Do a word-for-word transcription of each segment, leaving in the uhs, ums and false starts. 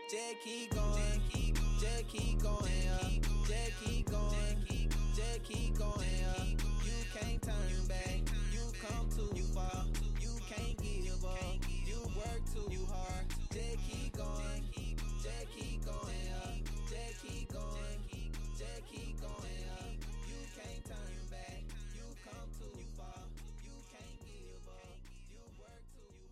Just keep going, just keep going up, just keep going, just keep going up. You can't turn back, you come too far, you can't give up, you work too hard. Just keep going, just keep going up, just keep going, just keep going up. You can't turn back, you come too far, you can't give up, you work too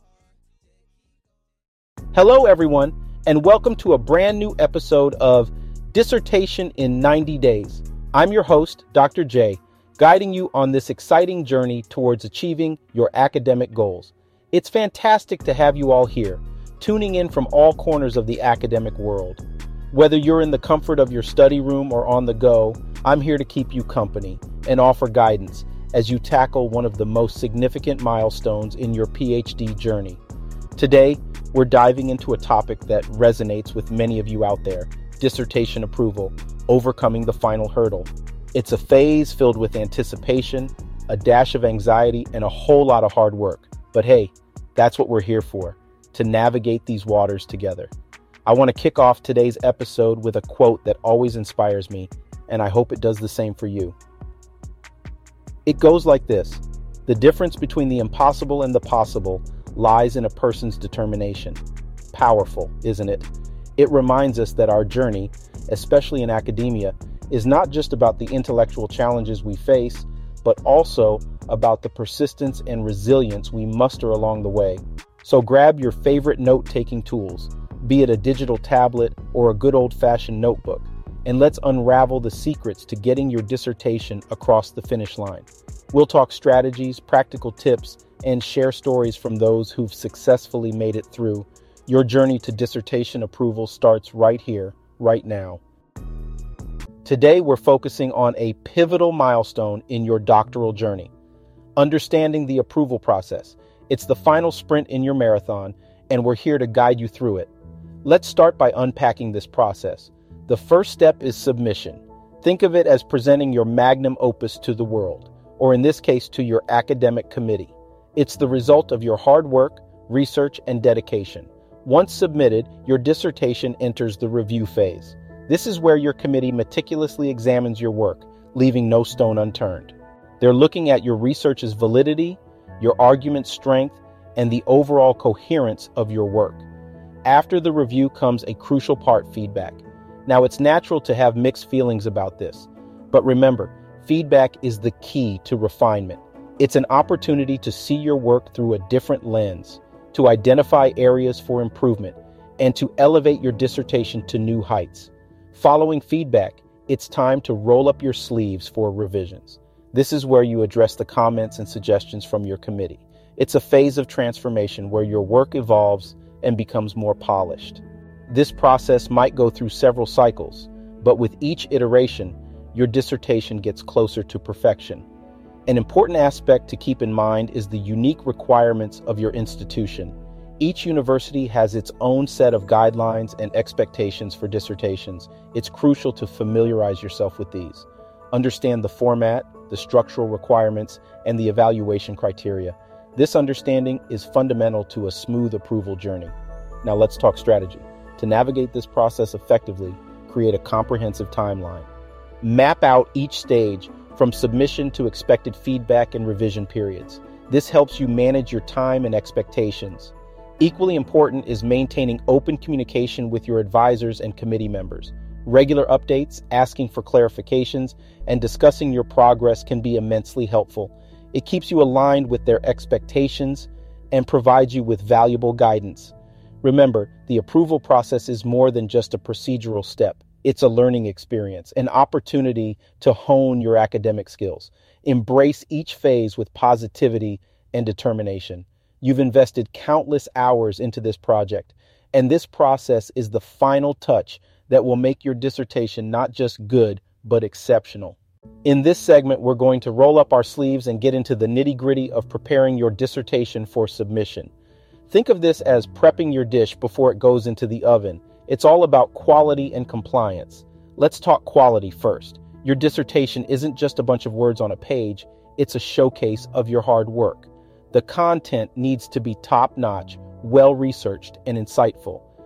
hard. Hello, everyone, and welcome to a brand new episode of Dissertation in ninety days. I'm your host, Doctor J, guiding you on this exciting journey towards achieving your academic goals. It's fantastic to have you all here, tuning in from all corners of the academic world. Whether you're in the comfort of your study room or on the go, I'm here to keep you company and offer guidance as you tackle one of the most significant milestones in your P H D journey. Today, we're diving into a topic that resonates with many of you out there: dissertation approval, overcoming the final hurdle. It's a phase filled with anticipation, a dash of anxiety, and a whole lot of hard work. But hey, that's what we're here for, to navigate these waters together. I want to kick off today's episode with a quote that always inspires me, and I hope it does the same for you. It goes like this: the difference between the impossible and the possible lies in a person's determination. Powerful, isn't it? It reminds us that our journey, especially in academia, is not just about the intellectual challenges we face, but also about the persistence and resilience we muster along the way. So grab your favorite note-taking tools, be it a digital tablet or a good old-fashioned notebook, and let's unravel the secrets to getting your dissertation across the finish line. We'll talk strategies, practical tips, and share stories from those who've successfully made it through. Your journey to dissertation approval starts right here, right now. Today, we're focusing on a pivotal milestone in your doctoral journey: understanding the approval process. It's the final sprint in your marathon, and we're here to guide you through it. Let's start by unpacking this process. The first step is submission. Think of it as presenting your magnum opus to the world, or in this case, to your academic committee. It's the result of your hard work, research, and dedication. Once submitted, your dissertation enters the review phase. This is where your committee meticulously examines your work, leaving no stone unturned. They're looking at your research's validity, your argument strength, and the overall coherence of your work. After the review comes a crucial part: feedback. Now, it's natural to have mixed feelings about this, but remember, feedback is the key to refinement. It's an opportunity to see your work through a different lens, to identify areas for improvement, and to elevate your dissertation to new heights. Following feedback, it's time to roll up your sleeves for revisions. This is where you address the comments and suggestions from your committee. It's a phase of transformation where your work evolves and becomes more polished. This process might go through several cycles, but with each iteration, your dissertation gets closer to perfection. An important aspect to keep in mind is the unique requirements of your institution. Each university has its own set of guidelines and expectations for dissertations. It's crucial to familiarize yourself with these. Understand the format, the structural requirements, and the evaluation criteria. This understanding is fundamental to a smooth approval journey. Now let's talk strategy. To navigate this process effectively, create a comprehensive timeline. Map out each stage from submission to expected feedback and revision periods. This helps you manage your time and expectations. Equally important is maintaining open communication with your advisors and committee members. Regular updates, asking for clarifications, and discussing your progress can be immensely helpful. It keeps you aligned with their expectations and provides you with valuable guidance. Remember, the approval process is more than just a procedural step. It's a learning experience, an opportunity to hone your academic skills. Embrace each phase with positivity and determination. You've invested countless hours into this project, and this process is the final touch that will make your dissertation not just good, but exceptional. In this segment, we're going to roll up our sleeves and get into the nitty-gritty of preparing your dissertation for submission. Think of this as prepping your dish before it goes into the oven. It's all about quality and compliance. Let's talk quality first. Your dissertation isn't just a bunch of words on a page, it's a showcase of your hard work. The content needs to be top-notch, well-researched, and insightful.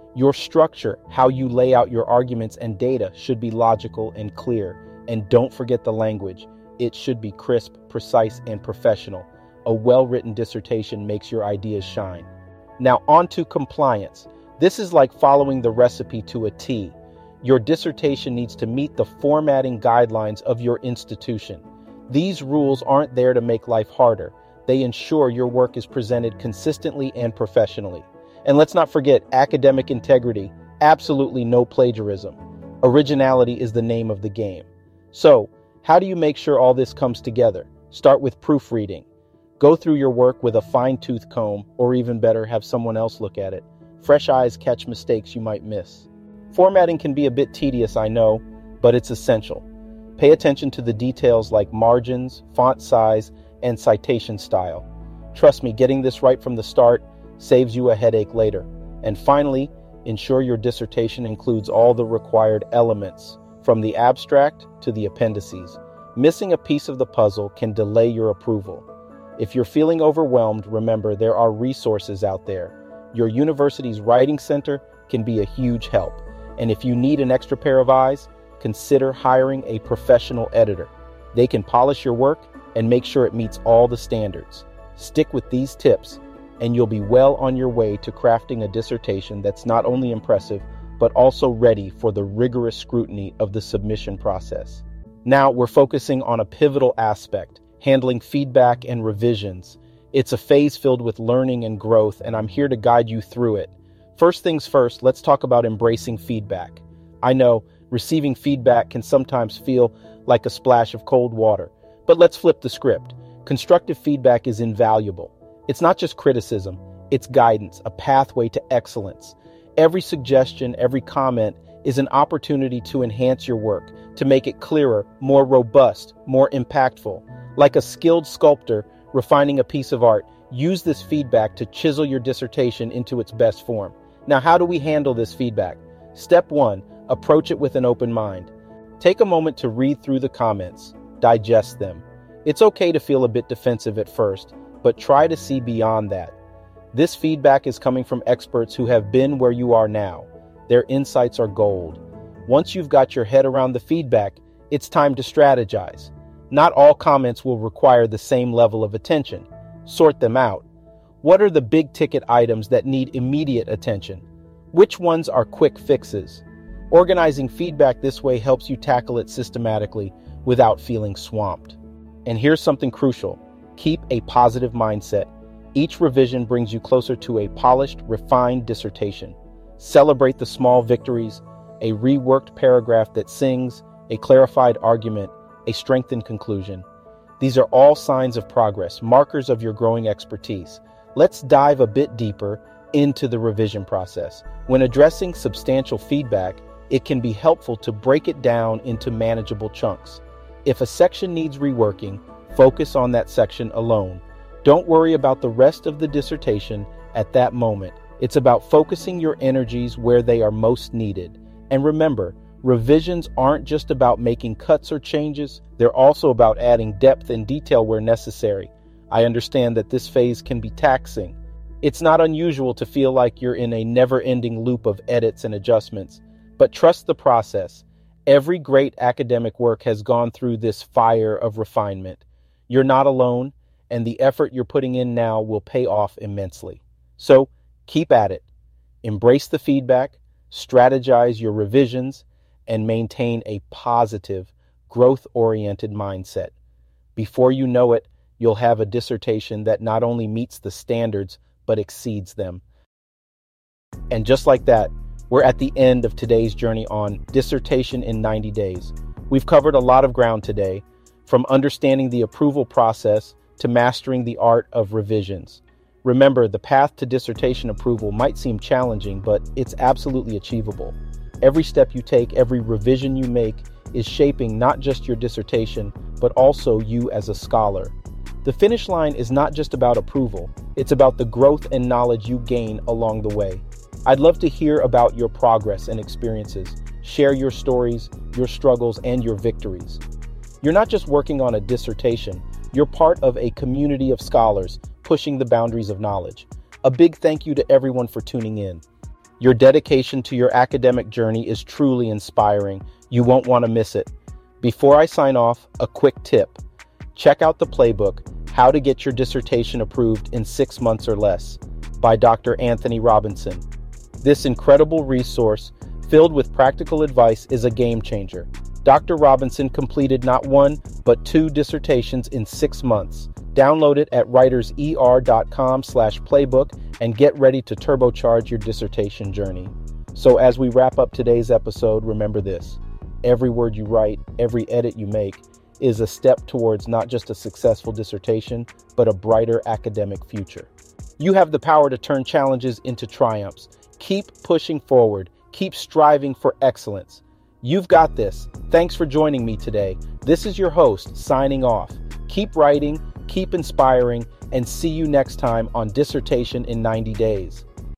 Your structure, how you lay out your arguments and data, should be logical and clear. And don't forget the language. It should be crisp, precise, and professional. A well-written dissertation makes your ideas shine. Now on to compliance. This is like following the recipe to a T. Your dissertation needs to meet the formatting guidelines of your institution. These rules aren't there to make life harder. They ensure your work is presented consistently and professionally. And let's not forget academic integrity. Absolutely no plagiarism. Originality is the name of the game. So, how do you make sure all this comes together? Start with proofreading. Go through your work with a fine-tooth comb, or even better, have someone else look at it. Fresh eyes catch mistakes you might miss. Formatting can be a bit tedious, I know, but it's essential. Pay attention to the details like margins, font size, and citation style. Trust me, getting this right from the start saves you a headache later. And finally, ensure your dissertation includes all the required elements, from the abstract to the appendices. Missing a piece of the puzzle can delay your approval. If you're feeling overwhelmed, remember there are resources out there. Your university's writing center can be a huge help. And if you need an extra pair of eyes, consider hiring a professional editor. They can polish your work and make sure it meets all the standards. Stick with these tips, and you'll be well on your way to crafting a dissertation that's not only impressive, but also ready for the rigorous scrutiny of the submission process. Now we're focusing on a pivotal aspect, handling feedback and revisions. It's a phase filled with learning and growth, and I'm here to guide you through it. First things first, let's talk about embracing feedback. I know receiving feedback can sometimes feel like a splash of cold water, but let's flip the script. Constructive feedback is invaluable. It's not just criticism, it's guidance, a pathway to excellence. Every suggestion, every comment is an opportunity to enhance your work, to make it clearer, more robust, more impactful. Like a skilled sculptor refining a piece of art, use this feedback to chisel your dissertation into its best form. Now, how do we handle this feedback? Step one, approach it with an open mind. Take a moment to read through the comments, digest them. It's okay to feel a bit defensive at first, but try to see beyond that. This feedback is coming from experts who have been where you are now. Their insights are gold. Once you've got your head around the feedback, it's time to strategize. Not all comments will require the same level of attention. Sort them out. What are the big ticket items that need immediate attention? Which ones are quick fixes? Organizing feedback this way helps you tackle it systematically without feeling swamped. And here's something crucial. Keep a positive mindset. Each revision brings you closer to a polished, refined dissertation. Celebrate the small victories, a reworked paragraph that sings, a clarified argument, a strengthened conclusion. These are all signs of progress, markers of your growing expertise. Let's dive a bit deeper into the revision process. When addressing substantial feedback, it can be helpful to break it down into manageable chunks. If a section needs reworking, focus on that section alone. Don't worry about the rest of the dissertation at that moment. It's about focusing your energies where they are most needed. And remember, revisions aren't just about making cuts or changes, they're also about adding depth and detail where necessary. I understand that this phase can be taxing. It's not unusual to feel like you're in a never-ending loop of edits and adjustments, but trust the process. Every great academic work has gone through this fire of refinement. You're not alone, and the effort you're putting in now will pay off immensely. So keep at it. Embrace the feedback, strategize your revisions, and maintain a positive, growth-oriented mindset. Before you know it, you'll have a dissertation that not only meets the standards, but exceeds them. And just like that, we're at the end of today's journey on Dissertation in ninety days. We've covered a lot of ground today, from understanding the approval process to mastering the art of revisions. Remember, the path to dissertation approval might seem challenging, but it's absolutely achievable. Every step you take, every revision you make, is shaping not just your dissertation, but also you as a scholar. The finish line is not just about approval, it's about the growth and knowledge you gain along the way. I'd love to hear about your progress and experiences. Share your stories, your struggles, and your victories. You're not just working on a dissertation, you're part of a community of scholars pushing the boundaries of knowledge. A big thank you to everyone for tuning in. Your dedication to your academic journey is truly inspiring. You won't want to miss it. Before I sign off, a quick tip. Check out the playbook, How to Get Your Dissertation Approved in Six Months or Less, by Doctor Anthony Robinson. This incredible resource, filled with practical advice, is a game changer. Doctor Robinson completed not one, but two dissertations in six months. Download it at writerser.com slash playbook and get ready to turbocharge your dissertation journey. So as we wrap up today's episode, remember this. Every word you write, every edit you make, is a step towards not just a successful dissertation, but a brighter academic future. You have the power to turn challenges into triumphs. Keep pushing forward. Keep striving for excellence. You've got this. Thanks for joining me today. This is your host, signing off. Keep writing, keep inspiring, and see you next time on Dissertation in ninety days.